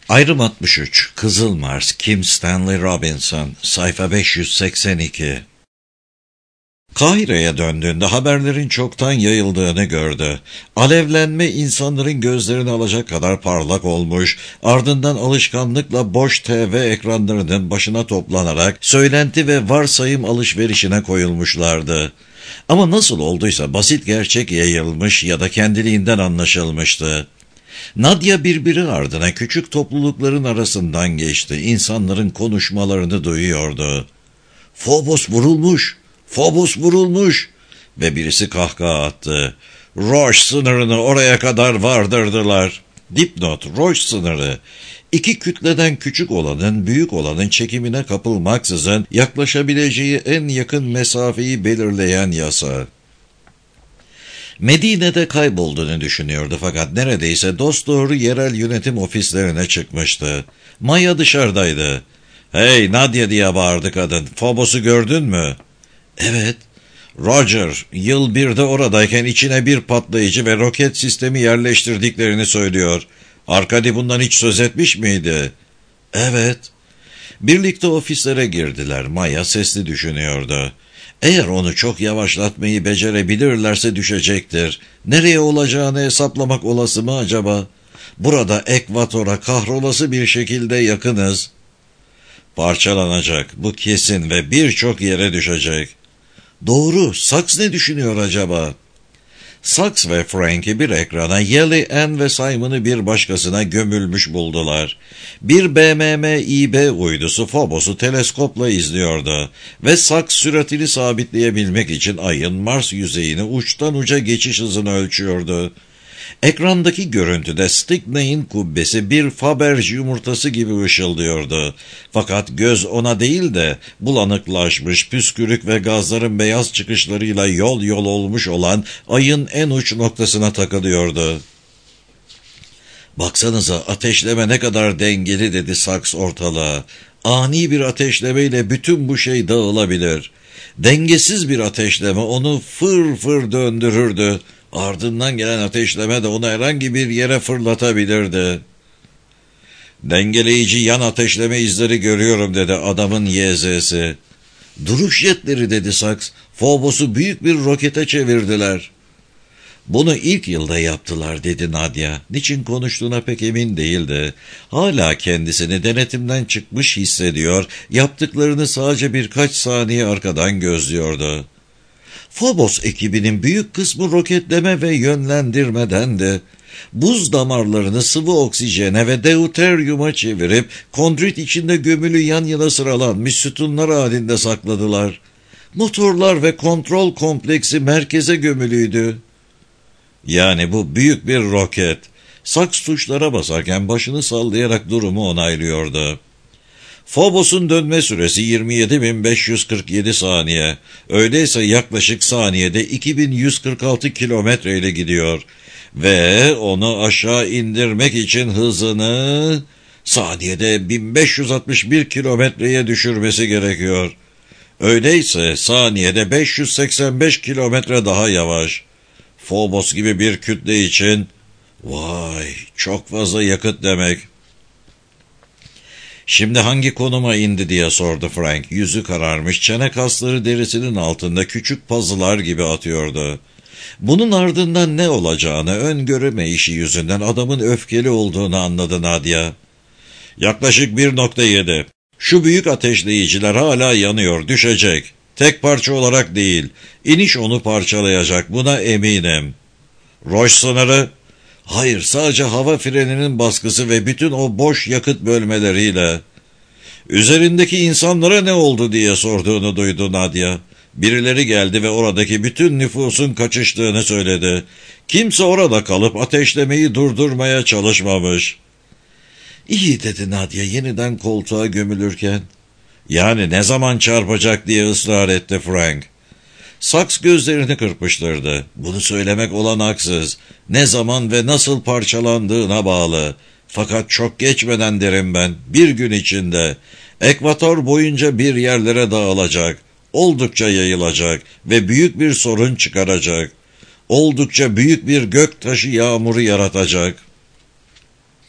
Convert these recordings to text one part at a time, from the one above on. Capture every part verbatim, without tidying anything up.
Ayrım altmış üç. Kızıl Mars, Kim Stanley Robinson, sayfa beş yüz seksen iki. Kahire'ye döndüğünde haberlerin çoktan yayıldığını gördü. Alevlenme insanların gözlerini alacak kadar parlak olmuş, ardından alışkanlıkla boş T V ekranlarının başına toplanarak söylenti ve varsayım alışverişine koyulmuşlardı. Ama nasıl olduysa basit gerçek yayılmış ya da kendiliğinden anlaşılmıştı. Nadia birbiri ardına küçük toplulukların arasından geçti. İnsanların konuşmalarını duyuyordu. Phobos vurulmuş, Phobos vurulmuş ve birisi kahkaha attı. Roche sınırını oraya kadar vardırdılar. Dipnot, Roche sınırı. İki kütleden küçük olanın büyük olanın çekimine kapılmaksızın yaklaşabileceği en yakın mesafeyi belirleyen yasa. Medine'de kaybolduğunu düşünüyordu fakat neredeyse dosdoğru yerel yönetim ofislerine çıkmıştı. Maya dışarıdaydı. "Hey Nadia!" diye bağırdı kadın. "Phobos'u gördün mü?" "Evet." "Roger, yıl birde oradayken içine bir patlayıcı ve roket sistemi yerleştirdiklerini söylüyor. Arkady bundan hiç söz etmiş miydi?" "Evet." Birlikte ofislere girdiler. Maya sesli düşünüyordu. Eğer onu çok yavaşlatmayı becerebilirlerse düşecektir. Nereye olacağını hesaplamak olası mı acaba? Burada ekvatora kahrolası bir şekilde yakınız. Parçalanacak, bu kesin ve birçok yere düşecek. Doğru, Sachs ne düşünüyor acaba? Sachs ve Frank'i bir ekrana, Yeli, Ann ve Simon'ı bir başkasına gömülmüş buldular. Bir B M M İ B uydusu Phobos'u teleskopla izliyordu ve Sachs süratini sabitleyebilmek için ayın Mars yüzeyine uçtan uca geçiş hızını ölçüyordu. Ekrandaki görüntüde Stickney'in kubbesi bir Faberge yumurtası gibi ışıldıyordu. Fakat göz ona değil de bulanıklaşmış, püskürük ve gazların beyaz çıkışlarıyla yol yol olmuş olan ayın en uç noktasına takılıyordu. "Baksanıza, ateşleme ne kadar dengeli," dedi Sachs ortalığa. "Ani bir ateşlemeyle bütün bu şey dağılabilir. Dengesiz bir ateşleme onu fır fır döndürürdü. Ardından gelen ateşleme de onu herhangi bir yere fırlatabilirdi." "Dengeleyici yan ateşleme izleri görüyorum," dedi adamın Y Z'si. "Duruş jetleri," dedi Sachs. "Phobos'u büyük bir rokete çevirdiler." "Bunu ilk yılda yaptılar," dedi Nadia. Niçin konuştuğuna pek emin değildi. Hala kendisini denetimden çıkmış hissediyor, yaptıklarını sadece birkaç saniye arkadan gözlüyordu. Phobos ekibinin büyük kısmı roketleme ve yönlendirmedendi. Buz damarlarını sıvı oksijene ve deuteryuma çevirip kondrit içinde gömülü yan yana sıralanmış sütunlar halinde sakladılar. Motorlar ve kontrol kompleksi merkeze gömülüydü. Yani bu büyük bir roket. Sachs tuşlara basarken başını sallayarak durumu onaylıyordu. Phobos'un dönme süresi yirmi yedi bin beş yüz kırk yedi saniye. Öyleyse yaklaşık saniyede iki bin yüz kırk altı kilometre ile gidiyor. Ve onu aşağı indirmek için hızını saniyede bin beş yüz altmış bir kilometreye düşürmesi gerekiyor. Öyleyse saniyede beş yüz seksen beş kilometre daha yavaş. Phobos gibi bir kütle için, vay, çok fazla yakıt demek. "Şimdi hangi konuma indi?" diye sordu Frank. Yüzü kararmış, çene kasları derisinin altında küçük pazılar gibi atıyordu. Bunun ardından ne olacağını öngöreme işi yüzünden adamın öfkeli olduğunu anladı Nadia. "Yaklaşık bir nokta yedi. Şu büyük ateşleyiciler hala yanıyor, düşecek. Tek parça olarak değil. İniş onu parçalayacak, buna eminim." "Roche sınırı?" "Hayır, sadece hava freninin baskısı ve bütün o boş yakıt bölmeleriyle." "Üzerindeki insanlara ne oldu?" diye sorduğunu duydu Nadia. "Birileri geldi ve oradaki bütün nüfusun kaçıştığını söyledi. Kimse orada kalıp ateşlemeyi durdurmaya çalışmamış." "İyi," dedi Nadia yeniden koltuğa gömülürken. "Yani ne zaman çarpacak?" diye ısrar etti Frank. Sachs gözlerini kırpıştırdı. "Bunu söylemek olanaksız. Ne zaman ve nasıl parçalandığına bağlı. Fakat çok geçmeden derim ben, bir gün içinde. Ekvator boyunca bir yerlere dağılacak. Oldukça yayılacak ve büyük bir sorun çıkaracak. Oldukça büyük bir göktaşı yağmuru yaratacak."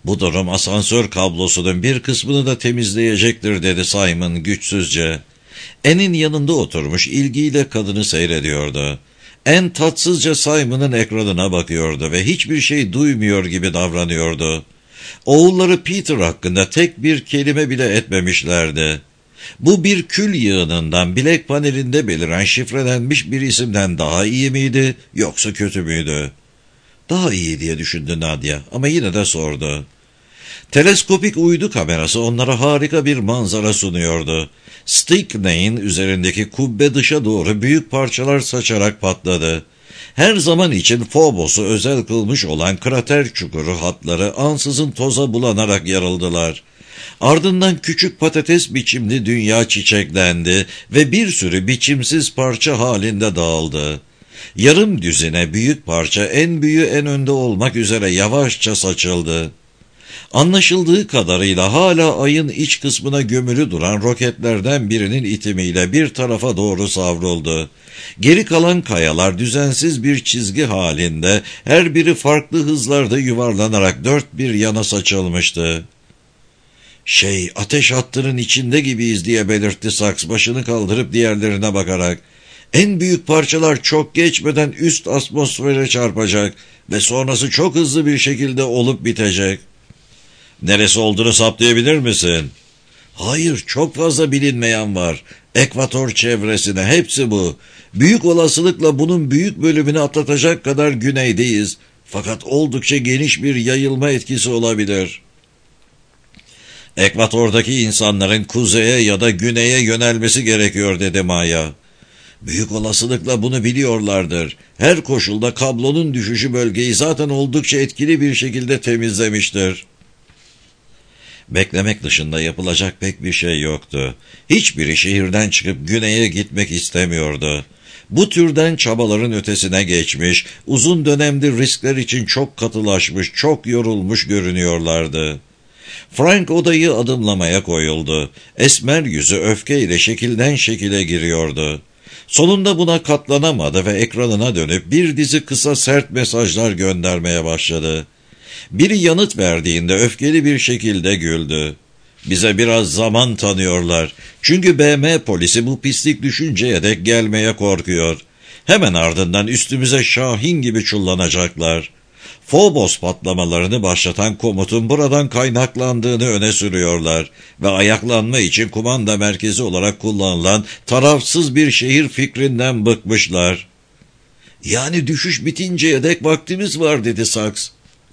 Bu durum asansör kablosunun bir kısmını da temizleyecektir dedi Simon güçsüzce. Anne'in yanında oturmuş ilgiyle kadını seyrediyordu. Anne tatsızca Simon'ın ekranına bakıyordu ve hiçbir şey duymuyor gibi davranıyordu. Oğulları Peter hakkında tek bir kelime bile etmemişlerdi. Bu bir kül yığınından bilek panelinde beliren şifrelenmiş bir isimden daha iyi miydi yoksa kötü müydü? Daha iyi diye düşündü Nadia ama yine de sordu. Teleskopik uydu kamerası onlara harika bir manzara sunuyordu. Stickney'in üzerindeki kubbe dışa doğru büyük parçalar saçarak patladı. Her zaman için Phobos'u özel kılmış olan krater çukuru hatları ansızın toza bulanarak yarıldılar. Ardından küçük patates biçimli dünya çiçeklendi ve bir sürü biçimsiz parça halinde dağıldı. Yarım düzine büyük parça en büyüğü en önde olmak üzere yavaşça saçıldı. Anlaşıldığı kadarıyla hala ayın iç kısmına gömülü duran roketlerden birinin itimiyle bir tarafa doğru savruldu. Geri kalan kayalar düzensiz bir çizgi halinde her biri farklı hızlarda yuvarlanarak dört bir yana saçılmıştı. ''Şey, ateş hattının içinde gibiyiz'' diye belirtti Saks başını kaldırıp diğerlerine bakarak. ''En büyük parçalar çok geçmeden üst atmosfere çarpacak ve sonrası çok hızlı bir şekilde olup bitecek.'' ''Neresi olduğunu saptayabilir misin?'' ''Hayır, çok fazla bilinmeyen var. Ekvator çevresine, hepsi bu. Büyük olasılıkla bunun büyük bölümünü atlatacak kadar güneydeyiz. Fakat oldukça geniş bir yayılma etkisi olabilir.'' ''Ekvatordaki insanların kuzeye ya da güneye yönelmesi gerekiyor'' dedi Maya. ''Büyük olasılıkla bunu biliyorlardır. Her koşulda kablonun düşüşü bölgeyi zaten oldukça etkili bir şekilde temizlemiştir.'' Beklemek dışında yapılacak pek bir şey yoktu. Hiçbiri şehirden çıkıp güneye gitmek istemiyordu. Bu türden çabaların ötesine geçmiş, uzun dönemdir riskler için çok katılaşmış, çok yorulmuş görünüyorlardı. Frank odayı adımlamaya koyuldu. Esmer yüzü öfkeyle şekilden şekile giriyordu. Sonunda buna katlanamadı ve ekranına dönüp bir dizi kısa sert mesajlar göndermeye başladı. Biri yanıt verdiğinde öfkeli bir şekilde güldü. ''Bize biraz zaman tanıyorlar. Çünkü B M polisi bu pislik düşünceye dek gelmeye korkuyor. Hemen ardından üstümüze şahin gibi çullanacaklar. Phobos patlamalarını başlatan komutun buradan kaynaklandığını öne sürüyorlar ve ayaklanma için kumanda merkezi olarak kullanılan tarafsız bir şehir fikrinden bıkmışlar.'' ''Yani düşüş bitinceye dek vaktimiz var'' dedi Saks.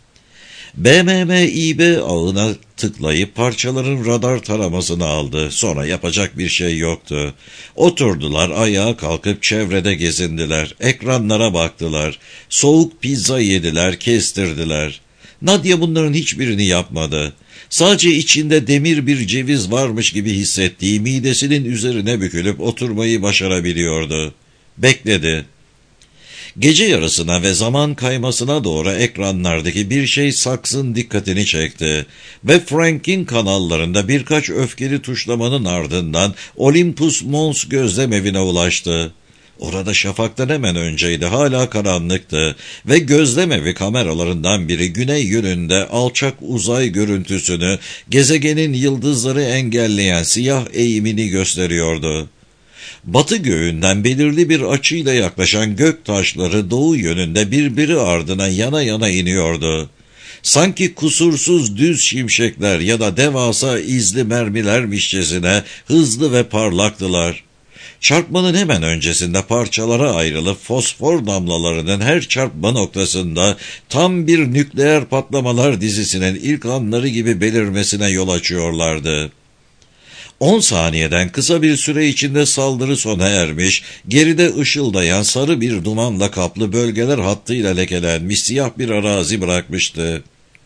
B M M İ B ağına tıklayıp parçaların radar taramasını aldı. Sonra yapacak bir şey yoktu. Oturdular, ayağa kalkıp çevrede gezindiler. Ekranlara baktılar. Soğuk pizza yediler, kestirdiler. Nadia bunların hiçbirini yapmadı. Sadece içinde demir bir ceviz varmış gibi hissettiği midesinin üzerine bükülüp oturmayı başarabiliyordu. Bekledi. Gece yarısına ve zaman kaymasına doğru ekranlardaki bir şey Saks'ın dikkatini çekti ve Frank'in kanallarında birkaç öfkeli tuşlamanın ardından Olympus Mons gözlemevine ulaştı. Orada şafaktan hemen önceydi, hala karanlıktı ve gözlemevi kameralarından biri güney yönünde alçak uzay görüntüsünü, gezegenin yıldızları engelleyen siyah eğimini gösteriyordu. Batı göğünden belirli bir açıyla yaklaşan gök taşları doğu yönünde birbiri ardına yana yana iniyordu. Sanki kusursuz düz şimşekler ya da devasa izli mermilermişçesine hızlı ve parlaktılar. Çarpmanın hemen öncesinde parçalara ayrılıp fosfor damlalarının her çarpma noktasında tam bir nükleer patlamalar dizisinin ilk anları gibi belirmesine yol açıyorlardı. On saniyeden kısa bir süre içinde saldırı sona ermiş, geride ışıldayan sarı bir dumanla kaplı bölgeler hattıyla lekelenmiş siyah bir arazi bırakmıştı.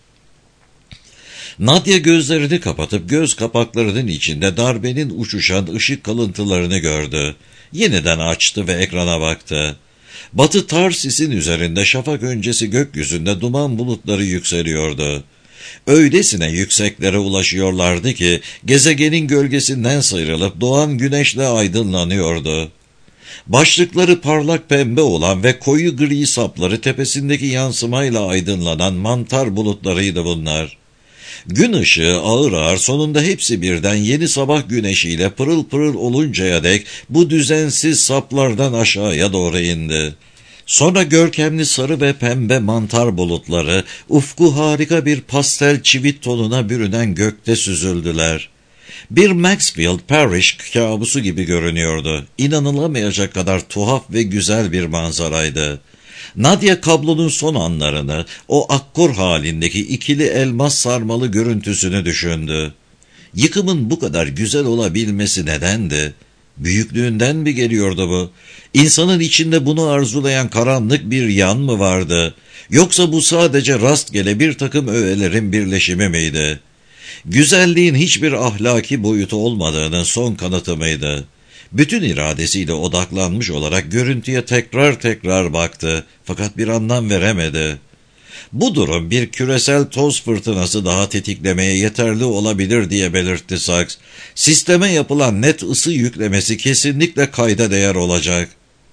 Nadia gözlerini kapatıp göz kapaklarının içinde darbenin uçuşan ışık kalıntılarını gördü. Yeniden açtı ve ekrana baktı. Batı Tarsis'in üzerinde şafak öncesi gökyüzünde duman bulutları yükseliyordu. Öylesine yükseklere ulaşıyorlardı ki gezegenin gölgesinden sıyrılıp doğan güneşle aydınlanıyordu. Başlıkları parlak pembe olan ve koyu gri sapları tepesindeki yansımayla aydınlanan mantar bulutlarıydı bunlar. Gün ışığı ağır ağır sonunda hepsi birden yeni sabah güneşiyle pırıl pırıl oluncaya dek bu düzensiz saplardan aşağıya doğru indi. Sonra görkemli sarı ve pembe mantar bulutları ufku harika bir pastel çivit tonuna bürünen gökte süzüldüler. Bir Maxfield Parrish kabusu gibi görünüyordu. İnanılamayacak kadar tuhaf ve güzel bir manzaraydı. Nadia kablonun son anlarını, o akkor halindeki ikili elmas sarmalı görüntüsünü düşündü. Yıkımın bu kadar güzel olabilmesi nedendi? Büyüklüğünden mi geliyordu bu? İnsanın içinde bunu arzulayan karanlık bir yan mı vardı? Yoksa bu sadece rastgele bir takım öğelerin birleşimi miydi? Güzelliğin hiçbir ahlaki boyutu olmadığının son kanıtı mıydı? Bütün iradesiyle odaklanmış olarak görüntüye tekrar tekrar baktı, fakat bir anlam veremedi. Bu durum bir küresel toz fırtınası daha tetiklemeye yeterli olabilir diye belirtti Sachs. Sisteme yapılan net ısı yüklemesi kesinlikle kayda değer olacak.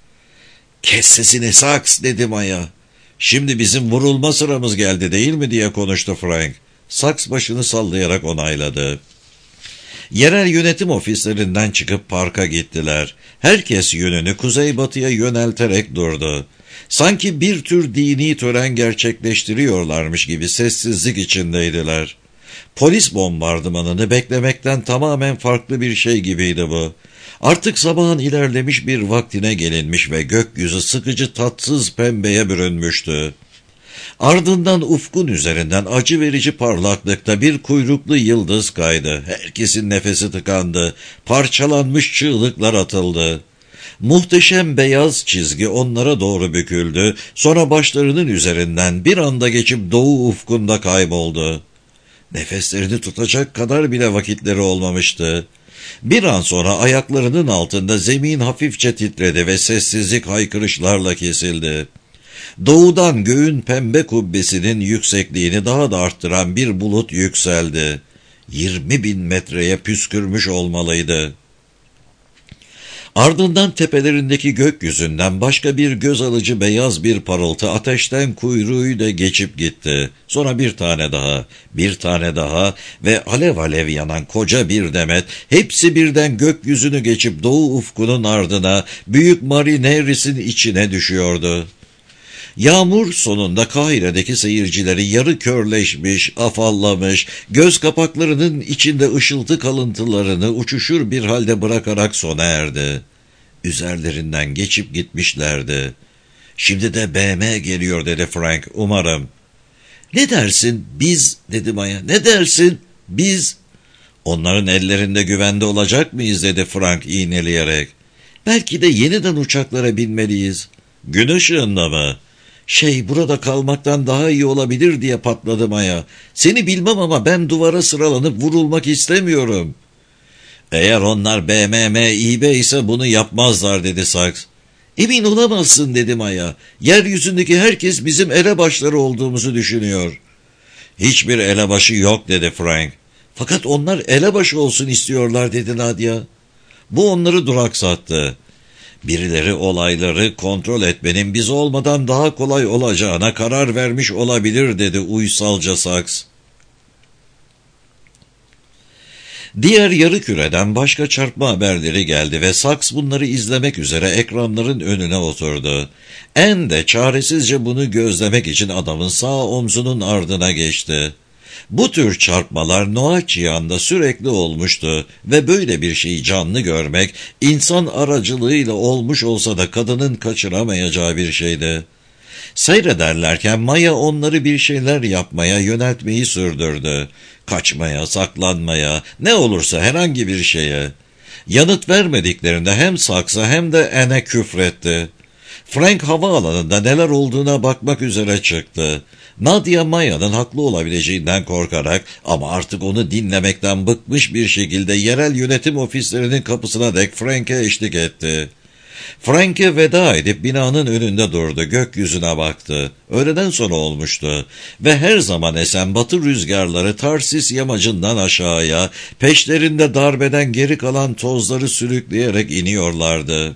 "Kes sesini Sachs," dedi Maya. "Şimdi bizim vurulma sıramız geldi değil mi?" diye konuştu Frank. Sachs başını sallayarak onayladı. Yerel yönetim ofislerinden çıkıp parka gittiler. Herkes yönünü kuzeybatıya yönelterek durdu. Sanki bir tür dini tören gerçekleştiriyorlarmış gibi sessizlik içindeydiler. Polis bombardımanını beklemekten tamamen farklı bir şey gibiydi bu. Artık sabahın ilerlemiş bir vaktine gelinmiş ve gökyüzü sıkıcı tatsız pembeye bürünmüştü. Ardından ufkun üzerinden acı verici parlaklıkta bir kuyruklu yıldız kaydı. Herkesin nefesi tıkandı. Parçalanmış çığlıklar atıldı. Muhteşem beyaz çizgi onlara doğru büküldü. Sonra başlarının üzerinden bir anda geçip doğu ufkunda kayboldu. Nefeslerini tutacak kadar bile vakitleri olmamıştı. Bir an sonra ayaklarının altında zemin hafifçe titredi ve sessizlik haykırışlarla kesildi. Doğudan göğün pembe kubbesinin yüksekliğini daha da arttıran bir bulut yükseldi. Yirmi bin metreye püskürmüş olmalıydı. Ardından tepelerindeki gökyüzünden başka bir göz alıcı beyaz bir parıltı ateşten kuyruğuyla geçip gitti. Sonra bir tane daha, bir tane daha ve alev alev yanan koca bir demet, hepsi birden gökyüzünü geçip doğu ufkunun ardına, büyük Marineris'in içine düşüyordu. Yağmur sonunda Kahire'deki seyircileri yarı körleşmiş, afallamış, göz kapaklarının içinde ışıltı kalıntılarını uçuşur bir halde bırakarak sona erdi. Üzerlerinden geçip gitmişlerdi. "Şimdi de B M geliyor," dedi Frank, "umarım." "Ne dersin, biz," dedi Maya, "ne dersin, biz?" "Onların ellerinde güvende olacak mıyız?" dedi Frank iğneleyerek. "Belki de yeniden uçaklara binmeliyiz." "Gün ışığında mı?" "Şey, burada kalmaktan daha iyi olabilir," diye patladı Maya. "Seni bilmem ama ben duvara sıralanıp vurulmak istemiyorum." "Eğer onlar B M M İ B ise bunu yapmazlar," dedi Sachs. "Emin olamazsın," dedi Maya. "Yeryüzündeki herkes bizim elebaşları olduğumuzu düşünüyor." "Hiçbir elebaşı yok," dedi Frank. "Fakat onlar elebaşı olsun istiyorlar," dedi Nadia. Bu onları duraksattı. Birileri olayları kontrol etmenin biz olmadan daha kolay olacağına karar vermiş olabilir, dedi uysalca Sachs. Diğer yarı küreden başka çarpma haberleri geldi ve Sachs bunları izlemek üzere ekranların önüne oturdu. En de çaresizce bunu gözlemek için adamın sağ omzunun ardına geçti. Bu tür çarpmalar Noachian'da sürekli olmuştu ve böyle bir şeyi canlı görmek, insan aracılığıyla olmuş olsa da kadının kaçıramayacağı bir şeydi. Seyrederlerken Maya onları bir şeyler yapmaya yöneltmeyi sürdürdü. Kaçmaya, saklanmaya, ne olursa herhangi bir şeye. Yanıt vermediklerinde hem Sachs'a hem de Anne'e küfretti. Frank havaalanında neler olduğuna bakmak üzere çıktı. Nadia Maya'nın haklı olabileceğinden korkarak ama artık onu dinlemekten bıkmış bir şekilde yerel yönetim ofislerinin kapısına dek Frank'e eşlik etti. Frank'e veda edip binanın önünde durdu, gökyüzüne baktı. Öğleden sonra olmuştu ve her zaman esen batı rüzgarları Tarsis yamacından aşağıya, peşlerinde darbeden geri kalan tozları sürükleyerek iniyorlardı.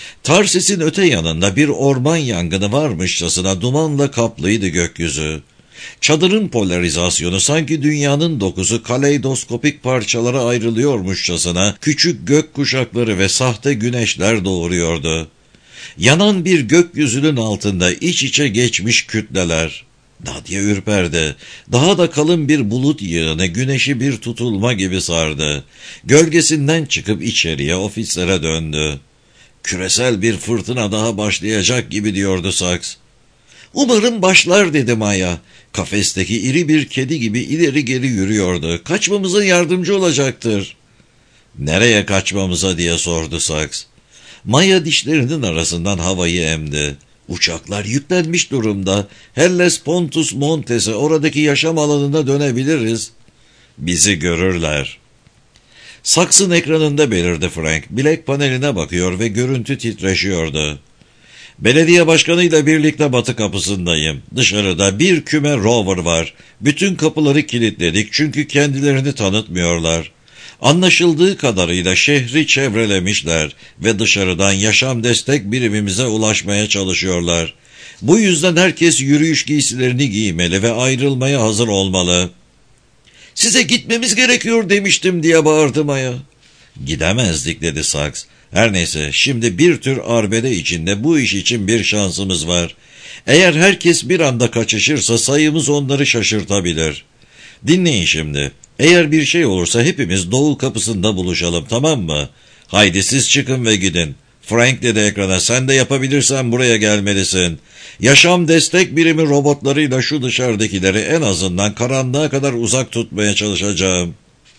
Tarsis'in öte yanında bir orman yangını varmışçasına dumanla kaplıydı gökyüzü. Çadırın polarizasyonu sanki dünyanın dokusu kaleidoskopik parçalara ayrılıyormuşçasına küçük gök kuşakları ve sahte güneşler doğuruyordu. Yanan bir gökyüzünün altında iç içe geçmiş kütleler. Nadia ürperdi. Daha da kalın bir bulut yığını güneşi bir tutulma gibi sardı. Gölgesinden çıkıp içeriye, ofislere döndü. Küresel bir fırtına daha başlayacak gibi diyordu Saks. Umarım başlar dedi Maya. Kafesteki iri bir kedi gibi ileri geri yürüyordu. Kaçmamıza yardımcı olacaktır. Nereye kaçmamıza diye sordu Saks. Maya dişlerinin arasından havayı emdi. Uçaklar yüklenmiş durumda. Helles Pontus Montes'e, oradaki yaşam alanına dönebiliriz. Bizi görürler. Saksın ekranında belirdi Frank. Bilek paneline bakıyor ve görüntü titreşiyordu. Belediye başkanıyla birlikte batı kapısındayım. Dışarıda bir küme rover var. Bütün kapıları kilitledik çünkü kendilerini tanıtmıyorlar. Anlaşıldığı kadarıyla şehri çevrelemişler ve dışarıdan yaşam destek birimimize ulaşmaya çalışıyorlar. Bu yüzden herkes yürüyüş giysilerini giymeli ve ayrılmaya hazır olmalı. Size gitmemiz gerekiyor demiştim diye bağırdı Maya. Gidemezdik dedi Saks. Her neyse, şimdi bir tür arbede içinde bu iş için bir şansımız var. Eğer herkes bir anda kaçışırsa sayımız onları şaşırtabilir. Dinleyin şimdi. Eğer bir şey olursa hepimiz doğu kapısında buluşalım, tamam mı? Haydi siz çıkın ve gidin. Frank dedi ekrana, sen de yapabilirsen buraya gelmelisin. Yaşam destek birimi robotlarıyla şu dışarıdakileri en azından karanlığa kadar uzak tutmaya çalışacağım.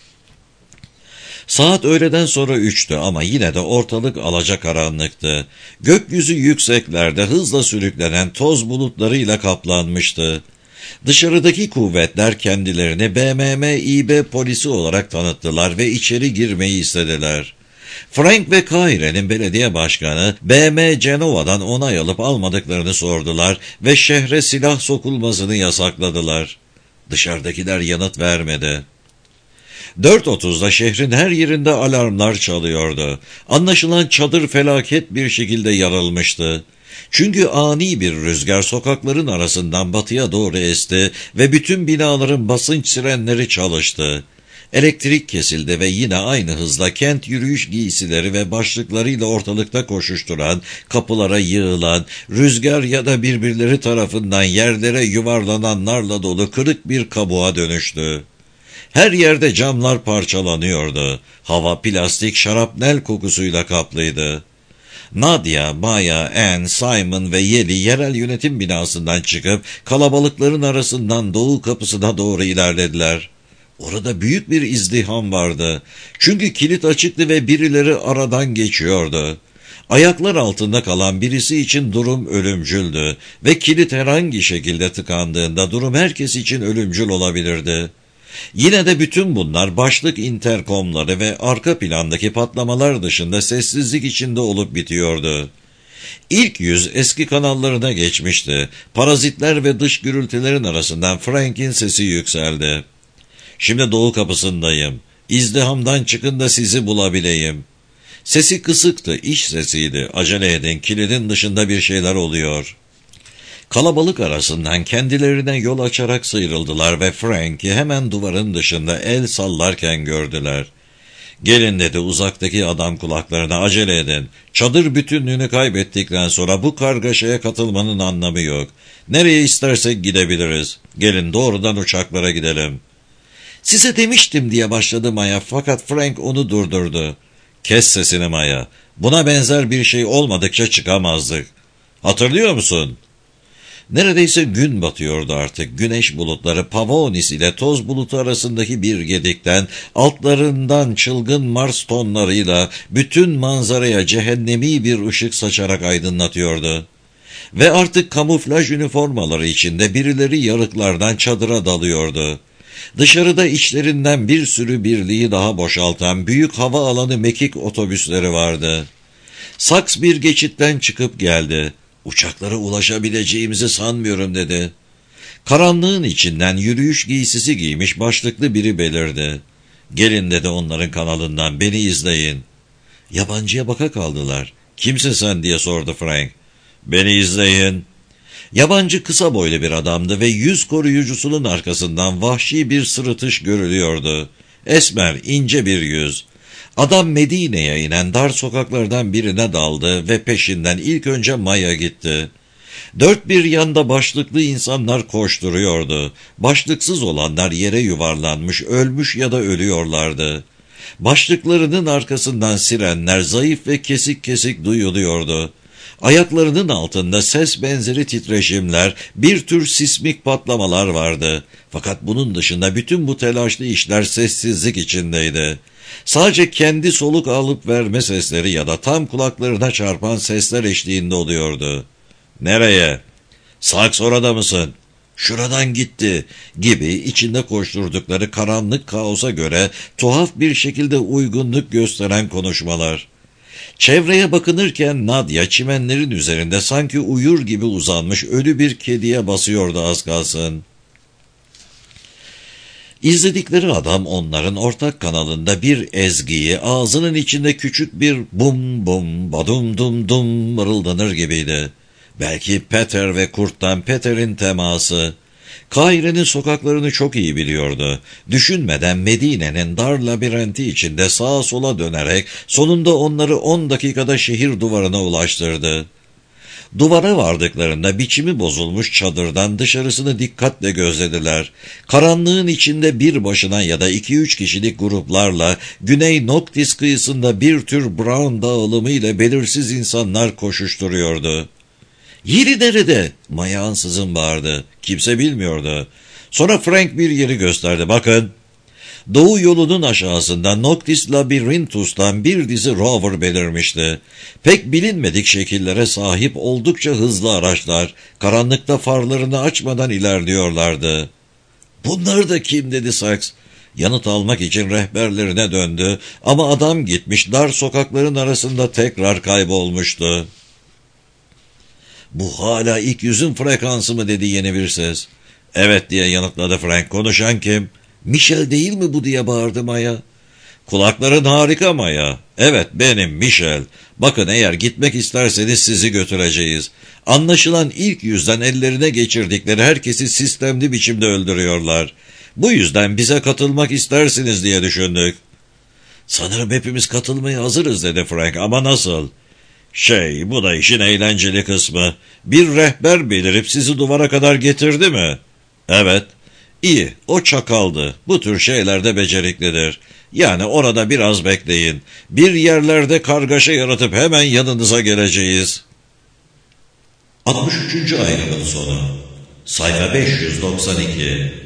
Saat öğleden sonra üçtü ama yine de ortalık alacakaranlıktı. Gökyüzü yükseklerde hızla sürüklenen toz bulutlarıyla kaplanmıştı. Dışarıdaki kuvvetler kendilerini B M M İ B polisi olarak tanıttılar ve içeri girmeyi istediler. Frank ve Kaire'nin belediye başkanı B M Genova'dan onay alıp almadıklarını sordular ve şehre silah sokulmasını yasakladılar. Dışarıdakiler yanıt vermedi. dört otuzda şehrin her yerinde alarmlar çalıyordu. Anlaşılan çadır felaket bir şekilde yarılmıştı. Çünkü ani bir rüzgar sokakların arasından batıya doğru esti ve bütün binaların basınç sirenleri çalıştı. Elektrik kesildi ve yine aynı hızla kent yürüyüş giysileri ve başlıklarıyla ortalıkta koşuşturan, kapılara yığılan, rüzgar ya da birbirleri tarafından yerlere yuvarlananlarla dolu kırık bir kabuğa dönüştü. Her yerde camlar parçalanıyordu. Hava plastik şarapnel kokusuyla kaplıydı. Nadia, Maya, Anne, Simon ve Yeli yerel yönetim binasından çıkıp kalabalıkların arasından doğu kapısına doğru ilerlediler. Orada büyük bir izdiham vardı. Çünkü kilit açıktı ve birileri aradan geçiyordu. Ayaklar altında kalan birisi için durum ölümcüldü ve kilit herhangi şekilde tıkandığında durum herkes için ölümcül olabilirdi. Yine de bütün bunlar başlık interkomları ve arka plandaki patlamalar dışında sessizlik içinde olup bitiyordu. İlk yüz eski kanallarına geçmişti. Parazitler ve dış gürültülerin arasından Frank'in sesi yükseldi. Şimdi doğu kapısındayım. İzdihamdan çıkın da sizi bulabileyim. Sesi kısıktı, iş sesiydi. Acele edin, kilidin dışında bir şeyler oluyor. Kalabalık arasından kendilerine yol açarak sıyrıldılar ve Frank'i hemen duvarın dışında el sallarken gördüler. Gelin dedi uzaktaki adam kulaklarına, acele edin. Çadır bütünlüğünü kaybettikten sonra bu kargaşaya katılmanın anlamı yok. Nereye istersek gidebiliriz. Gelin doğrudan uçaklara gidelim. Size demiştim diye başladı Maya fakat Frank onu durdurdu. Kes sesini Maya. Buna benzer bir şey olmadıkça çıkamazdık. Hatırlıyor musun? Neredeyse gün batıyordu artık. Güneş bulutları Pavonis ile toz bulutu arasındaki bir gedikten, altlarından çılgın Mars tonlarıyla bütün manzaraya cehennemi bir ışık saçarak aydınlatıyordu. Ve artık kamuflaj üniformaları içinde birileri yarıklardan çadıra dalıyordu. Dışarıda içlerinden bir sürü birliği daha boşaltan büyük hava alanı mekik otobüsleri vardı. Saks bir geçitten çıkıp geldi. Uçaklara ulaşabileceğimizi sanmıyorum dedi. Karanlığın içinden yürüyüş giysisi giymiş başlıklı biri belirdi. Gelin dedi onların kanalından, beni izleyin. Yabancıya baka kaldılar. Kimsin sen diye sordu Frank. Beni izleyin. Yabancı kısa boylu bir adamdı ve yüz koruyucusunun arkasından vahşi bir sırıtış görülüyordu. Esmer, ince bir yüz. Adam Medine'ye inen dar sokaklardan birine daldı ve peşinden ilk önce Maya gitti. Dört bir yanda başlıklı insanlar koşturuyordu. Başlıksız olanlar yere yuvarlanmış, ölmüş ya da ölüyorlardı. Başlıklarının arkasından sirenler zayıf ve kesik kesik duyuluyordu. Ayaklarının altında ses benzeri titreşimler, bir tür sismik patlamalar vardı. Fakat bunun dışında bütün bu telaşlı işler sessizlik içindeydi. Sadece kendi soluk alıp verme sesleri ya da tam kulaklarına çarpan sesler eşliğinde oluyordu. "Nereye? Saks orada mısın? Şuradan gitti" gibi içinde koşturdukları karanlık kaosa göre tuhaf bir şekilde uygunluk gösteren konuşmalar. Çevreye bakınırken Nadia çimenlerin üzerinde sanki uyur gibi uzanmış ölü bir kediye basıyordu az kalsın. İzledikleri adam onların ortak kanalında bir ezgiyi ağzının içinde küçük bir bum bum badum dum dum mırıldanır gibiydi. Belki Peter ve Kurt'tan Peter'in teması. Kahire'nin sokaklarını çok iyi biliyordu. Düşünmeden Medine'nin dar labirenti içinde sağa sola dönerek sonunda onları on dakikada şehir duvarına ulaştırdı. Duvara vardıklarında biçimi bozulmuş çadırdan dışarısını dikkatle gözlediler. Karanlığın içinde bir başına ya da iki üç kişilik gruplarla Güney Noktis kıyısında bir tür Brown dağılımı ile belirsiz insanlar koşuşturuyordu. "Yeri nerede?" Maya ansızın bağırdı. Kimse bilmiyordu. Sonra Frank bir yeri gösterdi. "Bakın." Doğu yolunun aşağısında Noctis Labyrinthus'tan bir dizi rover belirmişti. Pek bilinmedik şekillere sahip oldukça hızlı araçlar, karanlıkta farlarını açmadan ilerliyorlardı. "Bunlar da kim?" dedi Sykes. Yanıt almak için rehberlerine döndü ama adam gitmiş, dar sokakların arasında tekrar kaybolmuştu. "Bu hala ilk yüzün frekansı mı?" dedi yeni bir ses. "Evet" diye yanıtladı Frank. "Konuşan kim?" "Michel değil mi bu?" diye bağırdı Maya. "Kulakların harika Maya." "Evet, benim Michel. Bakın, eğer gitmek isterseniz sizi götüreceğiz. Anlaşılan ilk yüzden ellerine geçirdikleri herkesi sistemli biçimde öldürüyorlar. Bu yüzden bize katılmak istersiniz diye düşündük." "Sanırım hepimiz katılmaya hazırız" dedi Frank. "Ama nasıl?" "Şey, bu da işin eğlenceli kısmı. Bir rehber belirip sizi duvara kadar getirdi mi?" "Evet." "İyi, o çakaldı. Bu tür şeylerde beceriklidir. Yani orada biraz bekleyin. Bir yerlerde kargaşa yaratıp hemen yanınıza geleceğiz." altmış üçüncü ayrımın sonu. Sayfa beş yüz doksan iki.